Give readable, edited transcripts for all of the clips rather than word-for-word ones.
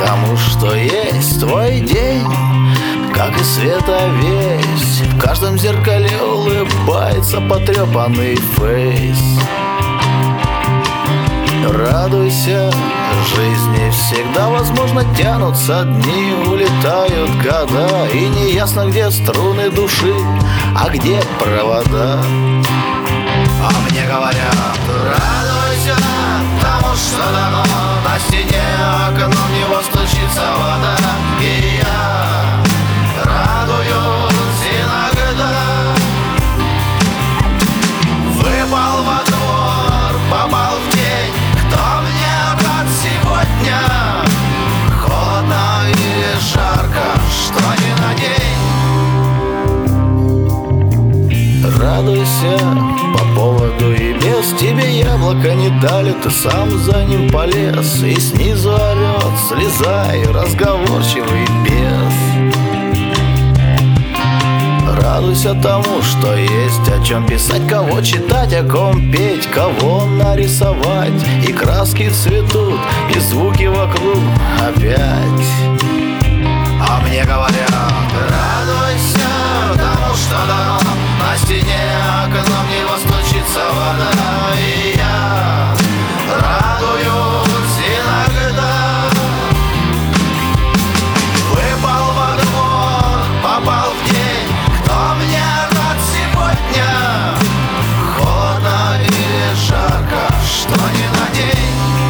тому, что есть твой день, как и света весь. В каждом зеркале улыбается потрепанный фейс. Радуйся, жизни всегда, возможно, тянутся дни, улетают года, и неясно, где струны души, а где провода. А мне говорят: радуйся тому, что дано, на стене окном в него стучится вода. И я радуюсь иногда. Выпал во двор, попал в день, кто мне рад сегодня? Холодно или жарко, что ни надень. Радуйся по поводу и без. Тебе яблоко не дали, ты сам за ним полез. И снизу орет, слезай, разговорчивый бес. Радуйся тому, что есть, о чем писать, кого читать, о ком петь, кого нарисовать. И краски цветут, и звуки вокруг опять. А мне говорят: радуйся тому, что дано, на стене окном в него стучится вода. И я радуюсь иногда. Выпал во двор, попал в день, кто мне рад сегодня? Холодно или жарко, что ни надень.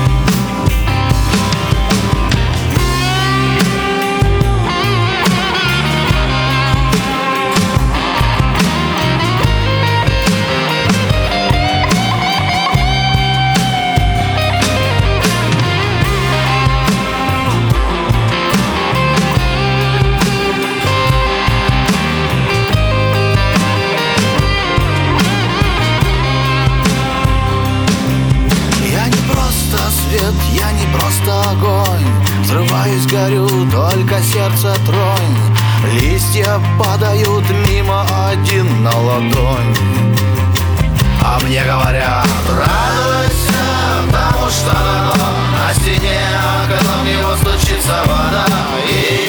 Я не просто огонь, взрываюсь, горю, только сердце тронь. Листья падают мимо один на ладонь. А мне говорят: радуйся тому, что дано, на стене окном в него стучится вода. И